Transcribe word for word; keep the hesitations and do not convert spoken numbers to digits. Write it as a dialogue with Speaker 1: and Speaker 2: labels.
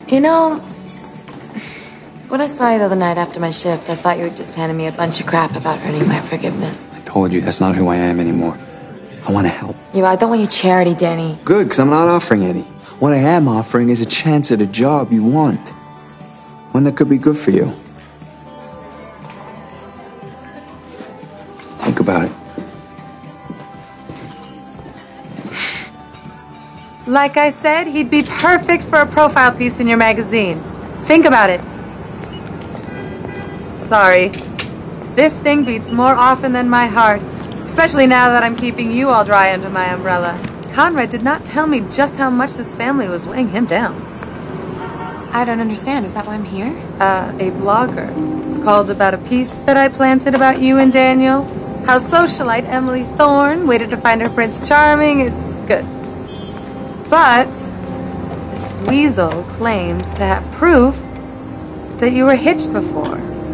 Speaker 1: You know, when I saw you the other night after my shift, I thought you were just handing me a bunch of crap about earning my forgiveness.
Speaker 2: I told you that's not who I am anymore. I want to help.
Speaker 1: Yeah, I don't want your charity, Danny.
Speaker 2: Good, because I'm not offering any. What I am offering is a chance at a job you want. One that could be good for you. Think about it.
Speaker 3: Like I said, he'd be perfect for a profile piece in your magazine. Think about it. Sorry. This thing beats more often than my heart, especially now that I'm keeping you all dry under my umbrella. Conrad did not tell me just how much this family was weighing him down.
Speaker 1: I don't understand. Is that why I'm here?
Speaker 3: Uh, a blogger called about a piece that I planted about you and Daniel. How socialite Emily Thorne waited to find her Prince Charming. It's good. But this weasel claims to have proof that you were hitched before.